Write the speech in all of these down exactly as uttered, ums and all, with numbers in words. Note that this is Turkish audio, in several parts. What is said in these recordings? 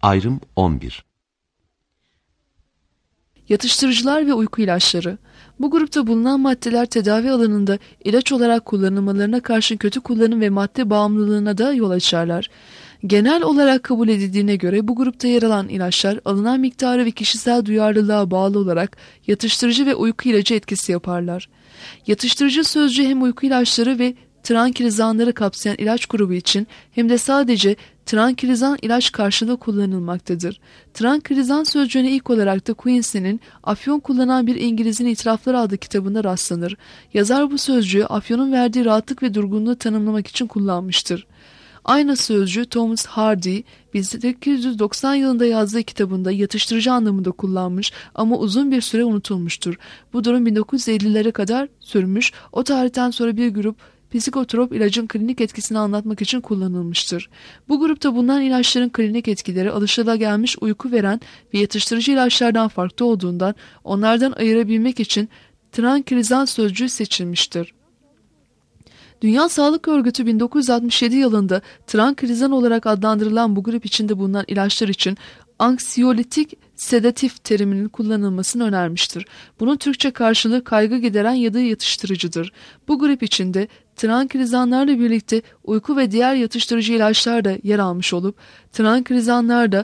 Ayrım on bir. Yatıştırıcılar ve uyku ilaçları. Bu grupta bulunan maddeler tedavi alanında ilaç olarak kullanılmalarına karşın kötü kullanım ve madde bağımlılığına da yol açarlar. Genel olarak kabul edildiğine göre bu grupta yer alan ilaçlar alınan miktarı ve kişisel duyarlılığa bağlı olarak yatıştırıcı ve uyku ilacı etkisi yaparlar. Yatıştırıcı sözcüğü hem uyku ilaçları ve trankilizanları kapsayan ilaç grubu için hem de sadece trankilizan ilaç karşılığı kullanılmaktadır. Trankilizan sözcüğüne ilk olarak da Quincy'nin Afyon Kullanan Bir İngiliz'in İtirafları adlı kitabında rastlanır. Yazar bu sözcüğü afyonun verdiği rahatlık ve durgunluğu tanımlamak için kullanmıştır. Aynı sözcüğü Thomas Hardy bin sekiz yüz doksan yılında yazdığı kitabında yatıştırıcı anlamında kullanmış ama uzun bir süre unutulmuştur. Bu durum bin dokuz yüz ellilere kadar sürmüş. O tarihten sonra bir grup psikotrop ilacın klinik etkisini anlatmak için kullanılmıştır. Bu grupta bulunan ilaçların klinik etkileri alışılagelmiş uyku veren ve yatıştırıcı ilaçlardan farklı olduğundan onlardan ayırabilmek için trankilizan sözcüğü seçilmiştir. Dünya Sağlık Örgütü bin dokuz yüz altmış yedi yılında trankilizan olarak adlandırılan bu grup içinde bulunan ilaçlar için anksiyolitik sedatif teriminin kullanılmasını önermiştir. Bunun Türkçe karşılığı kaygı gideren ya da yatıştırıcıdır. Bu grup içinde trankilizanlarla birlikte uyku ve diğer yatıştırıcı ilaçlar da yer almış olup trankilizanlarda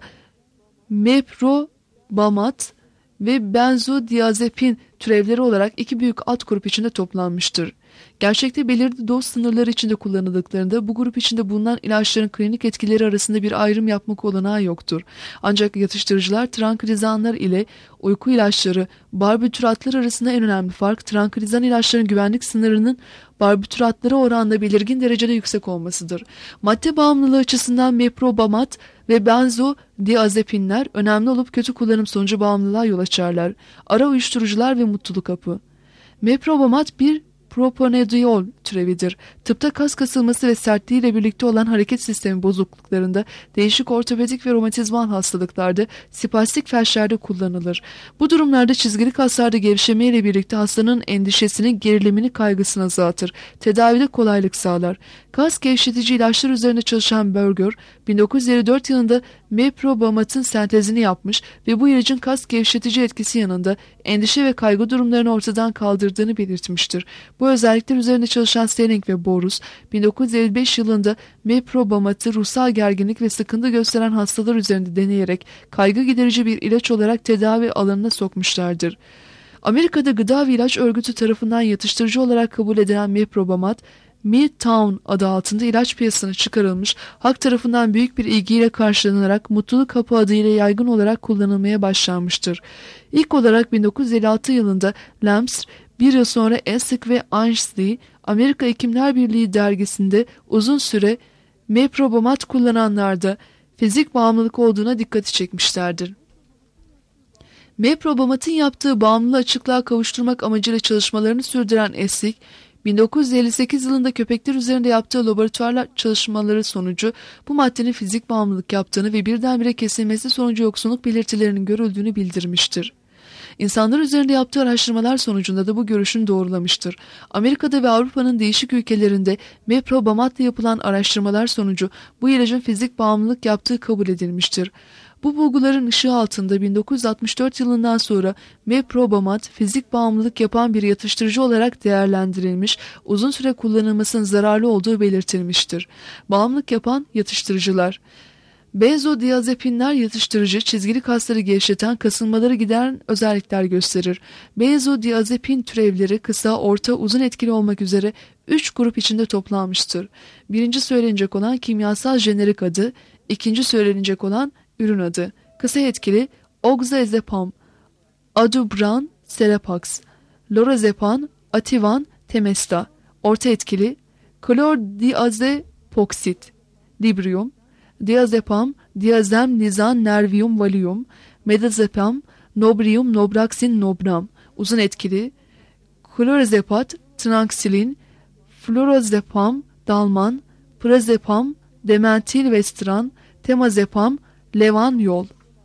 meprobamat ve benzodiazepin türevleri olarak iki büyük alt grup içinde toplanmıştır. Gerçekte belirli doz sınırları içinde kullanıldıklarında bu grup içinde bulunan ilaçların klinik etkileri arasında bir ayrım yapmak olanağı yoktur. Ancak yatıştırıcılar trankilizanlar ile uyku ilaçları barbituratlar arasında en önemli fark trankilizan ilaçların güvenlik sınırının barbituratlara oranla belirgin derecede yüksek olmasıdır. Madde bağımlılığı açısından meprobamat ve benzodiazepinler önemli olup kötü kullanım sonucu bağımlılığa yol açarlar. Ara uyuşturucular ve mutluluk hapı. Meprobamat bir propanediol türevidir. Tıpta kas kasılması ve sertliğiyle birlikte olan hareket sistemi bozukluklarında, değişik ortopedik ve romatizmal hastalıklarda, spastik felçlerde kullanılır. Bu durumlarda çizgili kaslarda gevşemeyle birlikte hastanın endişesini, gerilimini, kaygısını azaltır. Tedavide kolaylık sağlar. Kas gevşetici ilaçlar üzerinde çalışan Berger, bin dokuz yüz elli dört yılında meprobamatın sentezini yapmış ve bu ilacın kas gevşetici etkisi yanında endişe ve kaygı durumlarını ortadan kaldırdığını belirtmiştir. Bu özellikler üzerinde çalışan Sterling ve Borus, bin dokuz yüz elli beş yılında meprobamatı ruhsal gerginlik ve sıkıntı gösteren hastalar üzerinde deneyerek kaygı giderici bir ilaç olarak tedavi alanına sokmuşlardır. Amerika'da Gıda ve İlaç Örgütü tarafından yatıştırıcı olarak kabul edilen meprobamat, Midtown adı altında ilaç piyasasına çıkarılmış, halk tarafından büyük bir ilgiyle karşılanarak mutluluk hapı adıyla yaygın olarak kullanılmaya başlanmıştır. İlk olarak bin dokuz yüz elli altı yılında Lamps, bir yıl sonra Essig ve Ainsley, Amerika Hekimler Birliği dergisinde uzun süre meprobamat kullananlarda fizik bağımlılık olduğuna dikkati çekmişlerdir. Meprobamatın yaptığı bağımlılığı açıklığa kavuşturmak amacıyla çalışmalarını sürdüren Essig, bin dokuz yüz elli sekiz yılında köpekler üzerinde yaptığı laboratuvar çalışmaları sonucu bu maddenin fizik bağımlılık yaptığını ve birdenbire kesilmesi sonucu yoksunluk belirtilerinin görüldüğünü bildirmiştir. İnsanlar üzerinde yaptığı araştırmalar sonucunda da bu görüşünü doğrulamıştır. Amerika'da ve Avrupa'nın değişik ülkelerinde meprobamatla yapılan araştırmalar sonucu bu ilacın fizik bağımlılık yaptığı kabul edilmiştir. Bu bulguların ışığı altında bin dokuz yüz altmış dört yılından sonra meprobamat fizik bağımlılık yapan bir yatıştırıcı olarak değerlendirilmiş, uzun süre kullanılmasının zararlı olduğu belirtilmiştir. Bağımlılık yapan yatıştırıcılar. Benzodiazepinler yatıştırıcı, çizgili kasları gevşeten, kasılmaları gideren özellikler gösterir. Benzodiazepin türevleri kısa, orta, uzun etkili olmak üzere üç grup içinde toplanmıştır. Birinci söylenecek olan kimyasal jenerik adı, ikinci söylenecek olan ürün adı. Kısa etkili oxazepam, adubran, selapax, lorazepam, ativan, temesta. Orta etkili klordiazepoksit, librium, diazepam, diazem, nizan, nervium, valium, medazepam, nobrium, nobraxin, nobram. Uzun etkili klorazepat, tranxilin, florazepam, dalman, prazepam, dementil, vestran, temazepam, levanyol,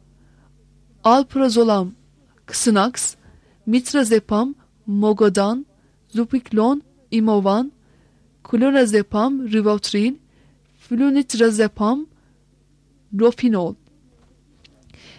alprazolam, xanax, mitrazepam, mogadan, zupiklon, imovan, klorazepam, rivotril, flunitrazepam, rofinol.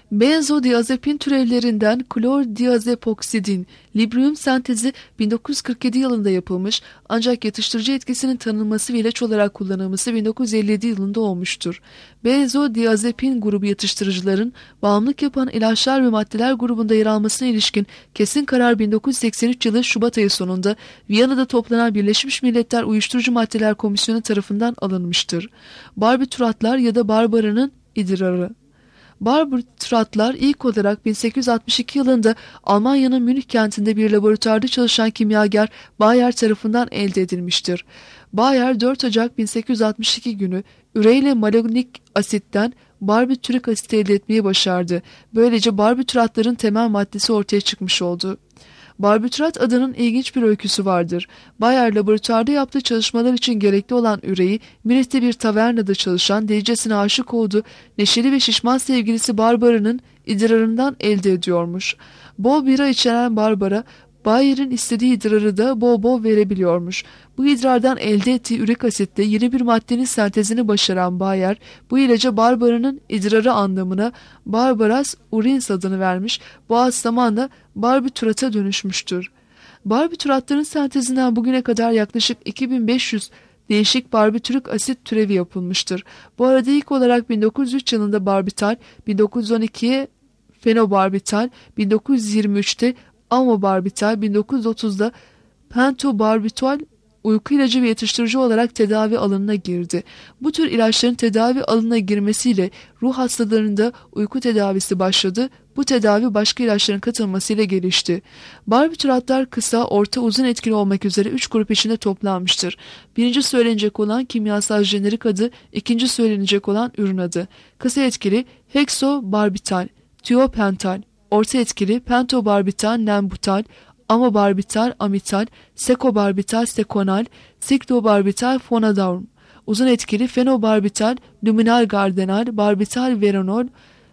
Benzodiazepin türevlerinden klordiazepoksidin Librium sentezi bin dokuz yüz kırk yedi yılında yapılmış ancak yatıştırıcı etkisinin tanınması ve ilaç olarak kullanılması bin dokuz yüz elli yedi yılında olmuştur. Benzodiazepin grubu yatıştırıcıların bağımlılık yapan ilaçlar ve maddeler grubunda yer almasına ilişkin kesin karar bin dokuz yüz seksen üç yılı Şubat ayı sonunda Viyana'da toplanan Birleşmiş Milletler Uyuşturucu Maddeler Komisyonu tarafından alınmıştır. Barbituratlar ya da barbaranın idrarı. Barbituratlar ilk olarak bin sekiz yüz altmış iki yılında Almanya'nın Münih kentinde bir laboratuvarda çalışan kimyager Bayer tarafından elde edilmiştir. Bayer dört Ocak bin sekiz yüz altmış iki günü üreyle malonik asitten barbiturik asit elde etmeyi başardı. Böylece barbituratların temel maddesi ortaya çıkmış oldu. Barbiturat adının ilginç bir öyküsü vardır. Bayer laboratuvarda yaptığı çalışmalar için gerekli olan üreyi Münih'te bir tavernada çalışan delicesine aşık olduğu neşeli ve şişman sevgilisi Barbara'nın idrarından elde ediyormuş. Bol bira içeren Barbara, Bayer'in istediği idrarı da bol bol verebiliyormuş. Bu idrardan elde ettiği ürik asitle yeni bir maddenin sentezini başaran Bayer, bu ilaca Barbara'nın idrarı anlamına Barbaras urins adını vermiş, bu az zamanla barbiturata dönüşmüştür. Barbituratların sentezinden bugüne kadar yaklaşık iki bin beş yüz değişik barbiturik asit türevi yapılmıştır. Bu arada ilk olarak bin dokuz yüz üç yılında barbital, bin dokuz yüz on ikiye fenobarbital, bin dokuz yüz yirmi üçte amobarbital, bin dokuz yüz otuzda pentobarbital uyku ilacı ve yatıştırıcı olarak tedavi alanına girdi. Bu tür ilaçların tedavi alanına girmesiyle ruh hastalarında uyku tedavisi başladı. Bu tedavi başka ilaçların katılmasıyla gelişti. Barbituratlar kısa, orta, uzun etkili olmak üzere üç grup içinde toplanmıştır. Birinci söylenecek olan kimyasal jenerik adı, ikinci söylenecek olan ürün adı. Kısa etkili heksobarbital, tiopental, orta etkili pentobarbital, nembutal, amobarbital, amital, sekobarbital, sekonal, siklobarbital, fonadorm. Uzun etkili fenobarbital, luminal gardenal, barbital, veronol,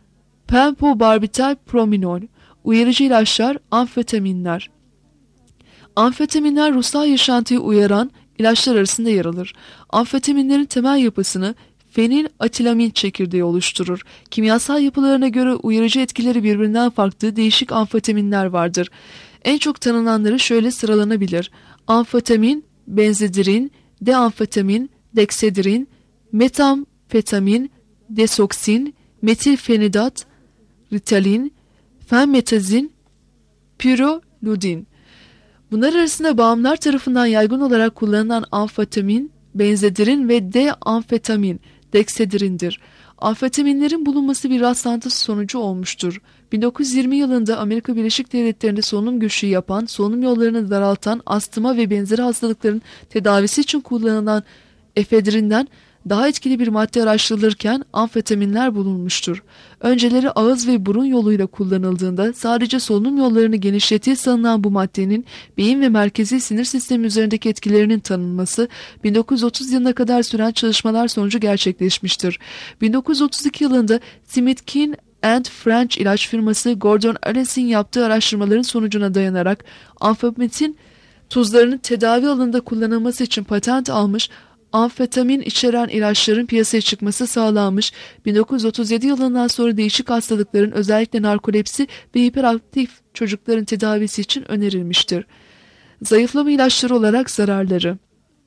pentobarbital, prominol. Uyarıcı ilaçlar, amfetaminler. Amfetaminler ruhsal yaşantıyı uyaran ilaçlar arasında yer alır. Amfetaminlerin temel yapısını fenil-atilamin çekirdeği oluşturur. Kimyasal yapılarına göre uyarıcı etkileri birbirinden farklı değişik amfetaminler vardır. En çok tanınanları şöyle sıralanabilir: amfetamin, benzedirin, deamfetamin, deksedirin, metamfetamin, desoksin, metilfenidat, ritalin, fenmetazin, pyroludin. Bunlar arasında bağımlılar tarafından yaygın olarak kullanılan amfetamin, benzedirin ve deamfetamin, deksedirindir. Amfetaminlerin bulunması bir rastlantı sonucu olmuştur. bin dokuz yüz yirmi yılında Amerika Birleşik Devletleri'nde solunum güçlüğü yapan, solunum yollarını daraltan, astıma ve benzeri hastalıkların tedavisi için kullanılan efedrinden daha etkili bir madde araştırılırken amfetaminler bulunmuştur. Önceleri ağız ve burun yoluyla kullanıldığında sadece solunum yollarını genişlettiği sanılan bu maddenin beyin ve merkezi sinir sistemi üzerindeki etkilerinin tanınması bin dokuz yüz otuz yılına kadar süren çalışmalar sonucu gerçekleşmiştir. bin dokuz yüz otuz iki yılında Smithkin and French ilaç firması Gordon Allens'in yaptığı araştırmaların sonucuna dayanarak amfetamin tuzlarının tedavi alanında kullanılması için patent almış, amfetamin içeren ilaçların piyasaya çıkması sağlanmış. bin dokuz yüz otuz yedi yılından sonra değişik hastalıkların, özellikle narkolepsi ve hiperaktif çocukların tedavisi için önerilmiştir. Zayıflama ilaçları olarak zararları.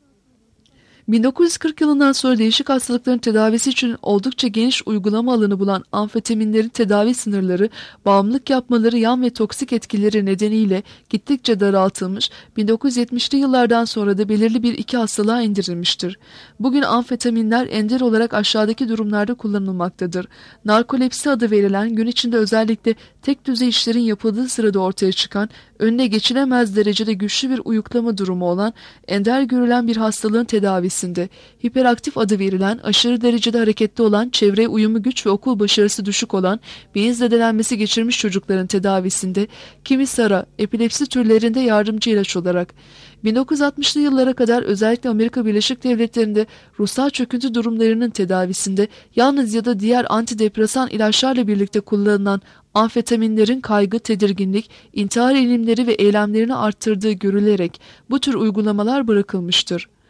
bin dokuz yüz kırk yılından sonra değişik hastalıkların tedavisi için oldukça geniş uygulama alanı bulan amfetaminlerin tedavi sınırları, bağımlılık yapmaları, yan ve toksik etkileri nedeniyle gittikçe daraltılmış, bin dokuz yüz yetmişli yıllardan sonra da belirli bir iki hastalığa indirilmiştir. Bugün amfetaminler ender olarak aşağıdaki durumlarda kullanılmaktadır. Narkolepsi adı verilen, gün içinde özellikle tek düzey işlerin yapıldığı sırada ortaya çıkan, önüne geçilemez derecede güçlü bir uyuklama durumu olan, ender görülen bir hastalığın tedavisinde, hiperaktif adı verilen, aşırı derecede hareketli olan, çevreye uyumu güç ve okul başarısı düşük olan, beyin zedelenmesi geçirmiş çocukların tedavisinde, kimi sara, epilepsi türlerinde yardımcı ilaç olarak, bin dokuz yüz altmışlı yıllara kadar özellikle Amerika Birleşik Devletleri'nde ruhsal çöküntü durumlarının tedavisinde yalnız ya da diğer antidepresan ilaçlarla birlikte kullanılan amfetaminlerin kaygı, tedirginlik, intihar eğilimleri ve eylemlerini arttırdığı görülerek bu tür uygulamalar bırakılmıştır.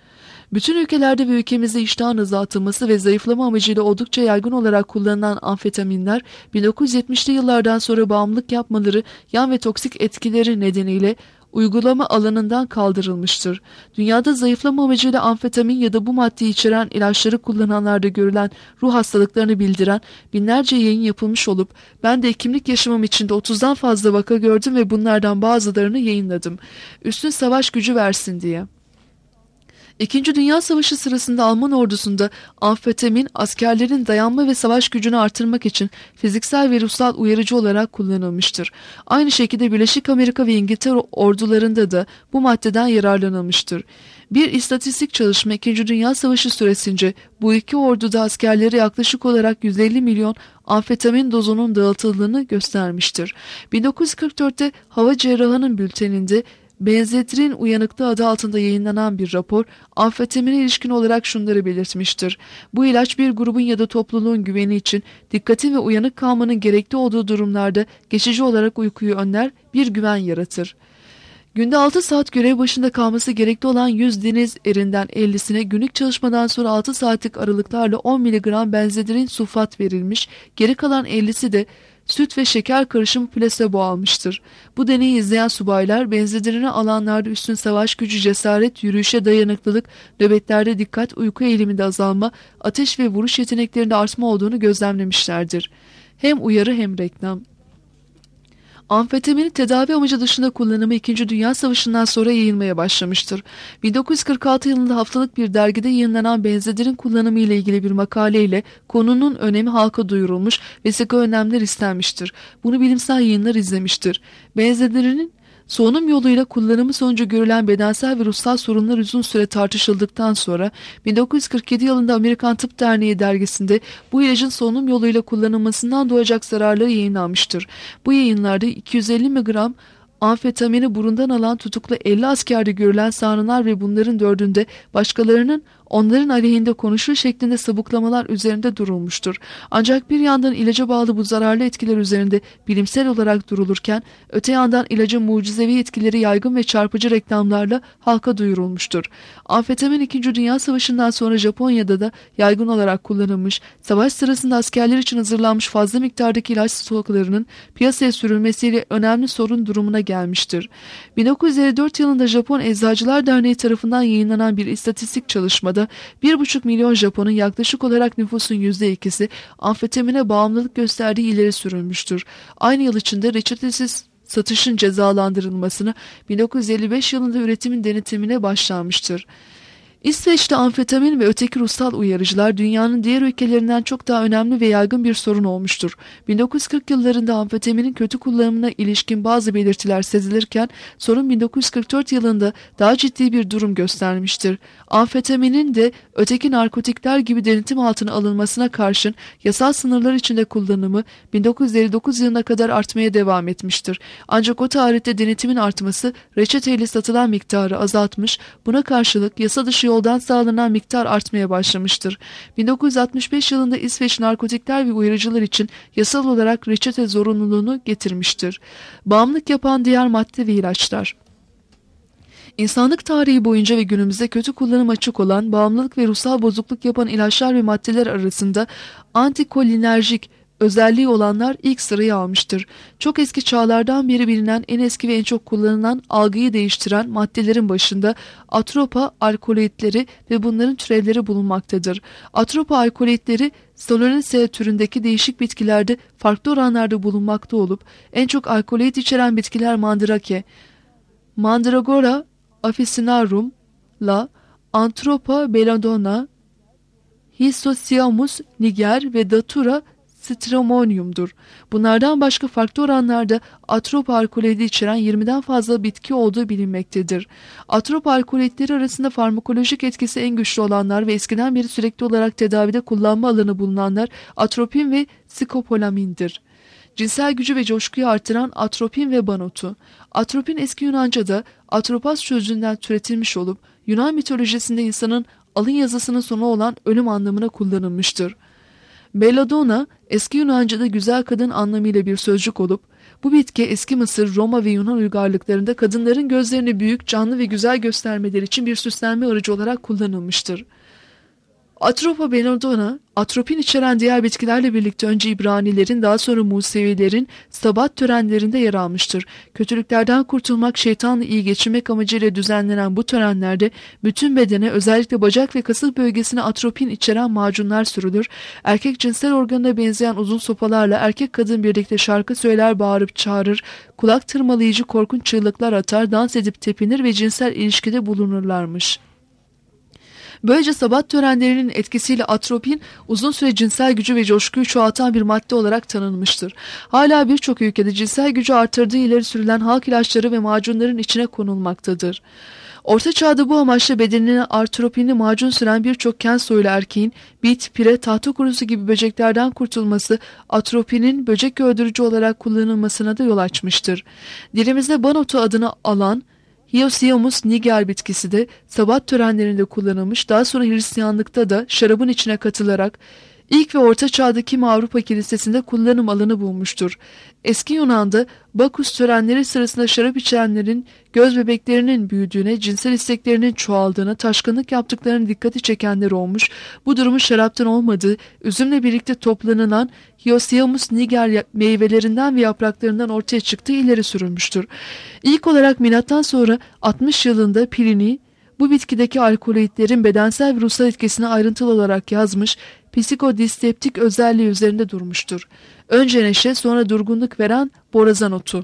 Bütün ülkelerde ve ülkemizde iştahın azaltılması ve zayıflama amacıyla oldukça yaygın olarak kullanılan amfetaminler bin dokuz yüz yetmişli yıllardan sonra bağımlılık yapmaları, yan ve toksik etkileri nedeniyle uygulama alanından kaldırılmıştır. Dünyada zayıflama amacıyla amfetamin ya da bu maddeyi içeren ilaçları kullananlarda görülen ruh hastalıklarını bildiren binlerce yayın yapılmış olup ben de hekimlik yaşamım içinde otuzdan fazla vaka gördüm ve bunlardan bazılarını yayınladım. Üstün savaş gücü versin diye. İkinci Dünya Savaşı sırasında Alman ordusunda amfetamin askerlerin dayanma ve savaş gücünü artırmak için fiziksel ve ruhsal uyarıcı olarak kullanılmıştır. Aynı şekilde Birleşik Amerika ve İngiltere ordularında da bu maddeden yararlanılmıştır. Bir istatistik çalışma İkinci Dünya Savaşı süresince bu iki orduda askerlere yaklaşık olarak yüz elli milyon amfetamin dozunun dağıtıldığını göstermiştir. bin dokuz yüz kırk dörtte Hava Cerrahı'nın bülteninde Benzedrin uyanıklığı adı altında yayınlanan bir rapor, amfetamine ilişkin olarak şunları belirtmiştir. Bu ilaç bir grubun ya da topluluğun güveni için dikkatin ve uyanık kalmanın gerekli olduğu durumlarda geçici olarak uykuyu önler, bir güven yaratır. Günde altı saat görev başında kalması gerekli olan yüz deniz erinden ellisine günlük çalışmadan sonra altı saatlik aralıklarla on miligram benzedirin sulfat verilmiş, geri kalan ellisi de süt ve şeker karışımı plasebo almıştır. Bu deneyi izleyen subaylar benzedirini alanlarda üstün savaş gücü, cesaret, yürüyüşe dayanıklılık, nöbetlerde dikkat, uyku eğiliminde azalma, ateş ve vuruş yeteneklerinde artma olduğunu gözlemlemişlerdir. Hem uyarı hem reklam. Amfetaminin tedavi amacı dışında kullanımı İkinci Dünya Savaşı'ndan sonra yayılmaya başlamıştır. bin dokuz yüz kırk altı yılında haftalık bir dergide yayınlanan benzedirin kullanımı ile ilgili bir makaleyle konunun önemi halka duyurulmuş ve sıkı önlemler istenmiştir. Bunu bilimsel yayınlar izlemiştir. Benzedirinin solunum yoluyla kullanımı sonucu görülen bedensel ve ruhsal sorunlar uzun süre tartışıldıktan sonra bin dokuz yüz kırk yedi yılında Amerikan Tıp Derneği dergisinde bu ilacın solunum yoluyla kullanılmasından doğacak zararları yayınlanmıştır. Bu yayınlarda iki yüz elli miligram amfetamini burundan alan tutuklu elli askerde görülen sanrılar ve bunların dördünde başkalarının onların aleyhinde konuşur şeklinde sabıklamalar üzerinde durulmuştur. Ancak bir yandan ilaca bağlı bu zararlı etkiler üzerinde bilimsel olarak durulurken, öte yandan ilacın mucizevi etkileri yaygın ve çarpıcı reklamlarla halka duyurulmuştur. Amfetamin İkinci Dünya Savaşı'ndan sonra Japonya'da da yaygın olarak kullanılmış, savaş sırasında askerler için hazırlanmış fazla miktardaki ilaç stoklarının piyasaya sürülmesiyle önemli sorun durumuna gelmiştir. bin dokuz yüz elli dört yılında Japon Eczacılar Derneği tarafından yayınlanan bir istatistik çalışmada bir buçuk milyon Japon'un yaklaşık olarak nüfusun yüzde ikisi amfetamine bağımlılık gösterdiği ileri sürülmüştür. Aynı yıl içinde reçetesiz satışın cezalandırılmasını, bin dokuz yüz elli beş yılında üretimin denetimine başlanmıştır. İsveç'te amfetamin ve öteki ruhsal uyarıcılar dünyanın diğer ülkelerinden çok daha önemli ve yaygın bir sorun olmuştur. bin dokuz yüz kırk yıllarında amfetaminin kötü kullanımına ilişkin bazı belirtiler sezilirken sorun bin dokuz yüz kırk dört yılında daha ciddi bir durum göstermiştir. Amfetaminin de öteki narkotikler gibi denetim altına alınmasına karşın yasal sınırlar içinde kullanımı bin dokuz yüz elli dokuz yılına kadar artmaya devam etmiştir. Ancak o tarihte denetimin artması reçeteyle satılan miktarı azaltmış, buna karşılık yasa dışı yoldan sağlanan miktar artmaya başlamıştır. bin dokuz yüz altmış beş yılında İsveç narkotikler ve uyarıcılar için yasal olarak reçete zorunluluğunu getirmiştir. Bağımlılık yapan diğer madde ve ilaçlar. İnsanlık tarihi boyunca ve günümüzde kötü kullanım açık olan, bağımlılık ve ruhsal bozukluk yapan ilaçlar ve maddeler arasında antikolinerjik özelliği olanlar ilk sırayı almıştır. Çok eski çağlardan beri bilinen en eski ve en çok kullanılan, algıyı değiştiren maddelerin başında atropa alkaloidleri ve bunların türevleri bulunmaktadır. Atropa alkaloidleri Solanaceae türündeki değişik bitkilerde farklı oranlarda bulunmakta olup en çok alkaloid içeren bitkiler mandrake, Mandragora officinarum la Antropa belladonna, Histosiamus niger ve Datura stramonium'dur. Bunlardan başka farklı oranlarda atrop alkaloidi içeren yirmiden fazla bitki olduğu bilinmektedir. Atrop alkaloidleri arasında farmakolojik etkisi en güçlü olanlar ve eskiden beri sürekli olarak tedavide kullanma alanı bulunanlar atropin ve skopolamindir. Cinsel gücü ve coşkuyu artıran atropin ve banotu. Atropin eski Yunanca'da atropos sözcüğünden türetilmiş olup Yunan mitolojisinde insanın alın yazısının sonu olan ölüm anlamına kullanılmıştır. Belladonna eski Yunanca'da güzel kadın anlamıyla bir sözcük olup bu bitki eski Mısır, Roma ve Yunan uygarlıklarında kadınların gözlerini büyük, canlı ve güzel göstermeleri için bir süslenme aracı olarak kullanılmıştır. Atropa belladonna, atropin içeren diğer bitkilerle birlikte önce İbranilerin daha sonra Musevilerin sabat törenlerinde yer almıştır. Kötülüklerden kurtulmak, şeytanla iyi geçirmek amacıyla düzenlenen bu törenlerde bütün bedene, özellikle bacak ve kasık bölgesine atropin içeren macunlar sürülür. Erkek cinsel organına benzeyen uzun sopalarla erkek kadın birlikte şarkı söyler, bağırıp çağırır, kulak tırmalayıcı korkunç çığlıklar atar, dans edip tepinir ve cinsel ilişkide bulunurlarmış. Böylece sabat törenlerinin etkisiyle atropin uzun süre cinsel gücü ve coşkuyu çoğaltan bir madde olarak tanınmıştır. Hala birçok ülkede cinsel gücü artırdığı ileri sürülen halk ilaçları ve macunların içine konulmaktadır. Orta Çağ'da bu amaçla bedenine atropinli macun süren birçok kent soylu erkeğin bit, pire, tahta kurusu gibi böceklerden kurtulması atropinin böcek öldürücü olarak kullanılmasına da yol açmıştır. Dilimizde banotu adını alan Hyoscyamus niger bitkisi de sabat törenlerinde kullanılmış, daha sonra Hristiyanlıkta da şarabın içine katılarak ilk ve Orta Çağ'daki Avrupa Kilisesi'nde kullanım alanı bulmuştur. Eski Yunan'da Bakus törenleri sırasında şarap içenlerin göz bebeklerinin büyüdüğüne, cinsel isteklerinin çoğaldığına, taşkınlık yaptıklarına dikkati çekenler olmuş. Bu durumun şaraptan olmadığı, üzümle birlikte toplanılan Hyoscyamus niger meyvelerinden ve yapraklarından ortaya çıktığı ileri sürülmüştür. İlk olarak milattan sonra altmış yılında Pliny bu bitkideki alkaloidlerin bedensel ve ruhsal etkisini ayrıntılı olarak yazmış, psikodisteptik özelliği üzerinde durmuştur. Önce neşe, sonra durgunluk veren borazan otu.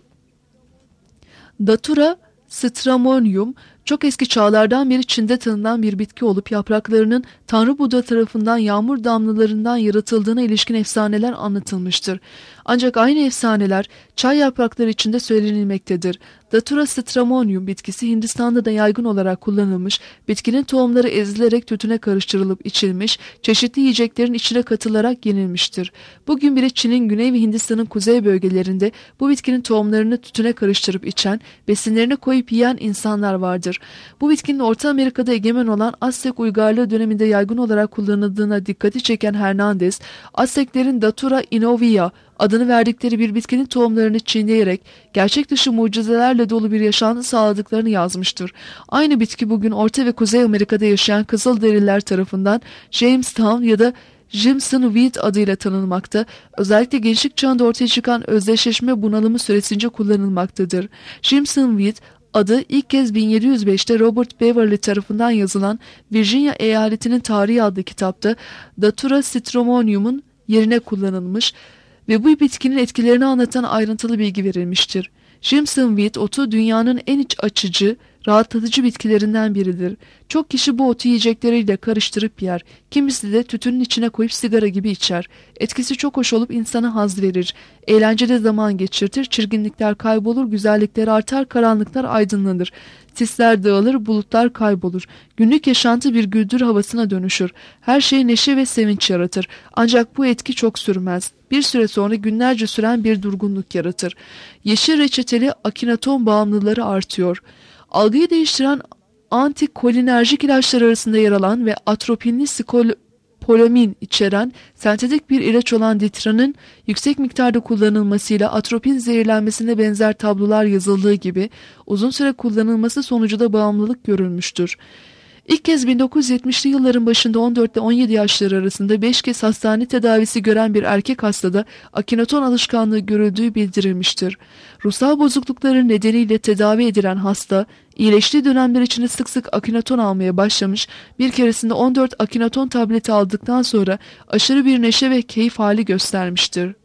Datura stramonium çok eski çağlardan beri Çin'de tanınan bir bitki olup yapraklarının Tanrı Buda tarafından yağmur damlalarından yaratıldığına ilişkin efsaneler anlatılmıştır. Ancak aynı efsaneler çay yaprakları içinde söylenilmektedir. Datura stramonium bitkisi Hindistan'da da yaygın olarak kullanılmış, bitkinin tohumları ezilerek tütüne karıştırılıp içilmiş, çeşitli yiyeceklerin içine katılarak yenilmiştir. Bugün bile Çin'in güney ve Hindistan'ın kuzey bölgelerinde bu bitkinin tohumlarını tütüne karıştırıp içen, besinlerine koyup yiyen insanlar vardır. Bu bitkinin Orta Amerika'da egemen olan Aztek uygarlığı döneminde yaygın olarak kullanıldığına dikkati çeken Hernandez, Azteklerin Datura inovia adını verdikleri bir bitkinin tohumlarını çiğneyerek gerçek dışı mucizelerle dolu bir yaşantı sağladıklarını yazmıştır. Aynı bitki bugün Orta ve Kuzey Amerika'da yaşayan Kızılderililer tarafından Jamestown ya da Jimson Weed adıyla tanınmakta, özellikle gençlik çağında ortaya çıkan özdeşleşme bunalımı süresince kullanılmaktadır. Jimson Weed adı ilk kez bin yedi yüz beşte Robert Beverly tarafından yazılan Virginia Eyaleti'nin Tarihi adlı kitapta Datura stramonium'un yerine kullanılmış ve bu bitkinin etkilerini anlatan ayrıntılı bilgi verilmiştir. Jimson Weed otu dünyanın en iç açıcı, rahatlatıcı bitkilerinden biridir. Çok kişi bu otu yiyecekleriyle karıştırıp yer. Kimisi de tütünün içine koyup sigara gibi içer. Etkisi çok hoş olup insana haz verir. Eğlencede zaman geçirtir, çirkinlikler kaybolur, güzellikler artar, karanlıklar aydınlanır. Sisler dağılır, bulutlar kaybolur. Günlük yaşantı bir güldür havasına dönüşür. Her şey neşe ve sevinç yaratır. Ancak bu etki çok sürmez. Bir süre sonra günlerce süren bir durgunluk yaratır. Yeşil reçeteli akinaton bağımlıları artıyor. Algıyı değiştiren antikolinerjik ilaçlar arasında yer alan ve atropinli skopolamin içeren sentetik bir ilaç olan ditranın yüksek miktarda kullanılmasıyla atropin zehirlenmesine benzer tablolar yazıldığı gibi uzun süre kullanılması sonucu da bağımlılık görülmüştür. İlk kez bin dokuz yüz yetmişli yılların başında on dört ile on yedi yaşları arasında beş kez hastane tedavisi gören bir erkek hastada akinaton alışkanlığı görüldüğü bildirilmiştir. Ruhsal bozuklukların nedeniyle tedavi edilen hasta, iyileştiği dönemler içinde sık sık akinaton almaya başlamış, bir keresinde on dört akinaton tableti aldıktan sonra aşırı bir neşe ve keyif hali göstermiştir.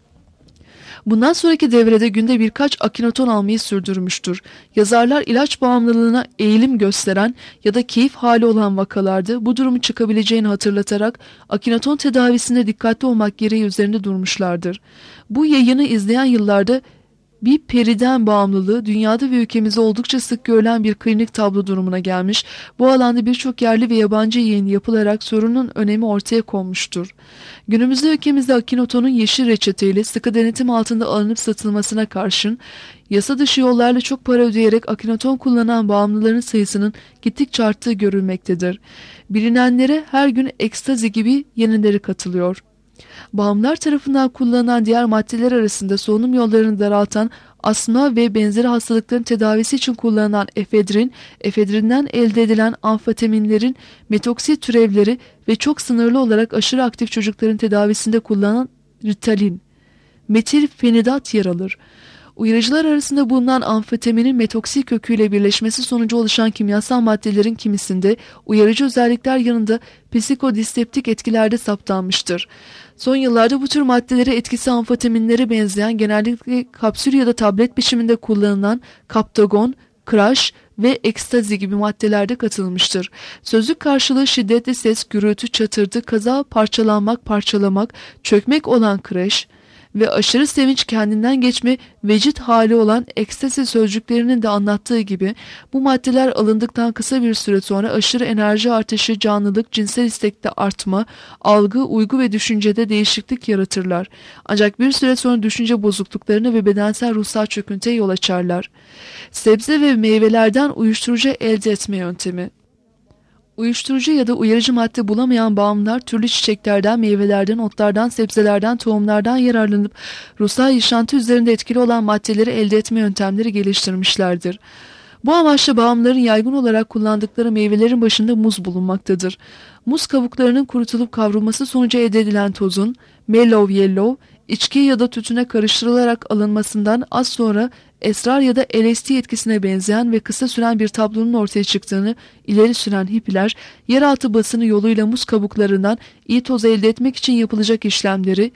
Bundan sonraki devrede günde birkaç akinaton almayı sürdürmüştür. Yazarlar ilaç bağımlılığına eğilim gösteren ya da keyif hali olan vakalarda bu durumun çıkabileceğini hatırlatarak akinaton tedavisinde dikkatli olmak gereği üzerinde durmuşlardır. Bu yayını izleyen yıllarda bir periden bağımlılığı dünyada ve ülkemizde oldukça sık görülen bir klinik tablo durumuna gelmiş, bu alanda birçok yerli ve yabancı yayın yapılarak sorunun önemi ortaya konmuştur. Günümüzde ülkemizde akinatonun yeşil reçeteyle sıkı denetim altında alınıp satılmasına karşın, yasa dışı yollarla çok para ödeyerek akinaton kullanan bağımlıların sayısının gittikçe arttığı görülmektedir. Bilinenlere her gün ekstazi gibi yenileri katılıyor. Bağımlılar tarafından kullanılan diğer maddeler arasında solunum yollarını daraltan asma ve benzeri hastalıkların tedavisi için kullanılan efedrin, efedrinden elde edilen amfetaminlerin metoksi türevleri ve çok sınırlı olarak aşırı aktif çocukların tedavisinde kullanılan Ritalin, metilfenidat yer alır. Uyarıcılar arasında bulunan amfetaminin metoksi köküyle birleşmesi sonucu oluşan kimyasal maddelerin kimisinde uyarıcı özellikler yanında psikodisteptik etkilerde saptanmıştır. Son yıllarda bu tür maddelere etkisi amfetaminlere benzeyen genellikle kapsül ya da tablet biçiminde kullanılan kaptagon, crash ve ekstazi gibi maddelerde katılmıştır. Sözlük karşılığı şiddetli ses, gürültü, çatırtı, kaza, parçalanmak, parçalamak, çökmek olan crash ve aşırı sevinç, kendinden geçme, vecid hali olan ekstasi sözcüklerinin de anlattığı gibi bu maddeler alındıktan kısa bir süre sonra aşırı enerji artışı, canlılık, cinsel istekte artma, algı, uygu ve düşüncede değişiklik yaratırlar. Ancak bir süre sonra düşünce bozukluklarına ve bedensel ruhsal çöküntüye yol açarlar. Sebze ve meyvelerden uyuşturucu elde etme yöntemi. Uyuşturucu ya da uyarıcı madde bulamayan bağımlılar türlü çiçeklerden, meyvelerden, otlardan, sebzelerden, tohumlardan yararlanıp ruhsal yaşantı üzerinde etkili olan maddeleri elde etme yöntemleri geliştirmişlerdir. Bu amaçla bağımlıların yaygın olarak kullandıkları meyvelerin başında muz bulunmaktadır. Muz kabuklarının kurutulup kavrulması sonucu elde edilen tozun mellow yellow, içki ya da tütüne karıştırılarak alınmasından az sonra esrar ya da L S D etkisine benzeyen ve kısa süren bir tablonun ortaya çıktığını ileri süren hippiler, yeraltı basını yoluyla muz kabuklarından iyi toz elde etmek için yapılacak işlemleri,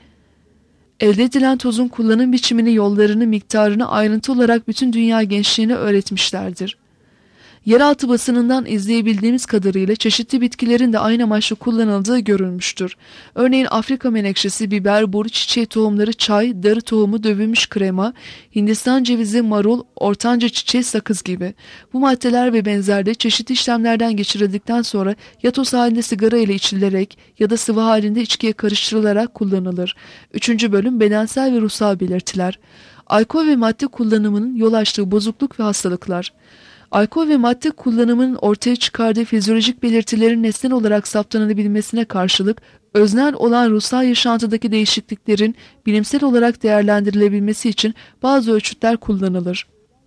elde edilen tozun kullanım biçimini, yollarını, miktarını ayrıntı olarak bütün dünya gençliğine öğretmişlerdir. Yeraltı basınından izleyebildiğimiz kadarıyla çeşitli bitkilerin de aynı amaçla kullanıldığı görülmüştür. Örneğin Afrika menekşesi, biber, boru çiçeği tohumları, çay, darı tohumu, dövülmüş krema, Hindistan cevizi, marul, ortanca çiçeği, sakız gibi. Bu maddeler ve benzerde çeşitli işlemlerden geçirildikten sonra ya toz halinde sigara ile içilerek ya da sıvı halinde içkiye karıştırılarak kullanılır. Üçüncü bölüm bedensel ve ruhsal belirtiler. Alkol ve madde kullanımının yol açtığı bozukluk ve hastalıklar. Alkol ve madde kullanımının ortaya çıkardığı fizyolojik belirtilerin nesnel olarak saptanılabilmesine karşılık, öznel olan ruhsal yaşantıdaki değişikliklerin bilimsel olarak değerlendirilebilmesi için bazı ölçütler kullanılır.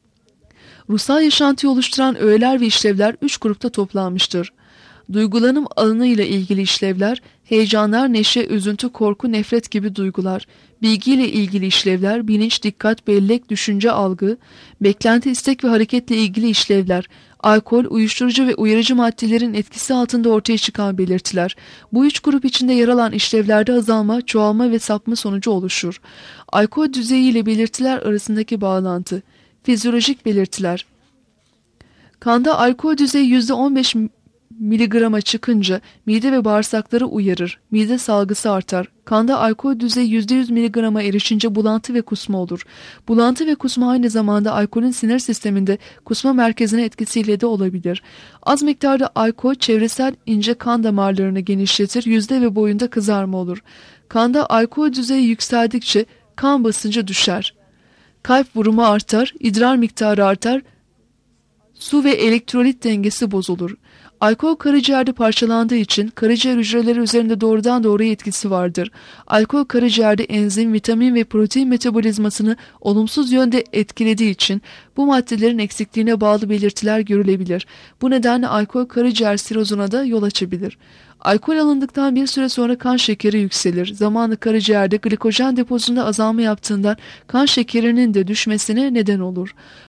Ruhsal yaşantıyı oluşturan öğeler ve işlevler üç grupta toplanmıştır. Duygulanım alanı ile ilgili işlevler, heyecanlar, neşe, üzüntü, korku, nefret gibi duygular. Bilgi ile ilgili işlevler, bilinç, dikkat, bellek, düşünce, algı. Beklenti, istek ve hareketle ilgili işlevler, alkol, uyuşturucu ve uyarıcı maddelerin etkisi altında ortaya çıkan belirtiler. Bu üç grup içinde yer alan işlevlerde azalma, çoğalma ve sapma sonucu oluşur. Alkol düzeyi ile belirtiler arasındaki bağlantı. Fizyolojik belirtiler. Kanda alkol düzeyi yüzde on beş miligrama çıkınca mide ve bağırsakları uyarır. Mide salgısı artar. Kanda alkol düzeyi yüzde yüz miligrama erişince bulantı ve kusma olur. Bulantı ve kusma aynı zamanda alkolün sinir sisteminde kusma merkezine etkisiyle de olabilir. Az miktarda alkol çevresel ince kan damarlarını genişletir, yüzde ve boyunda kızarma olur. Kanda alkol düzeyi yükseldikçe kan basıncı düşer. Kalp vurumu artar, idrar miktarı artar, su ve elektrolit dengesi bozulur. Alkol karaciğerde parçalandığı için karaciğer hücreleri üzerinde doğrudan doğruya etkisi vardır. Alkol karaciğerde enzim, vitamin ve protein metabolizmasını olumsuz yönde etkilediği için bu maddelerin eksikliğine bağlı belirtiler görülebilir. Bu nedenle alkol karaciğer sirozuna da yol açabilir. Alkol alındıktan bir süre sonra kan şekeri yükselir. Zamanla karaciğerde glikojen deposunda azalma yaptığından kan şekerinin de düşmesine neden olur.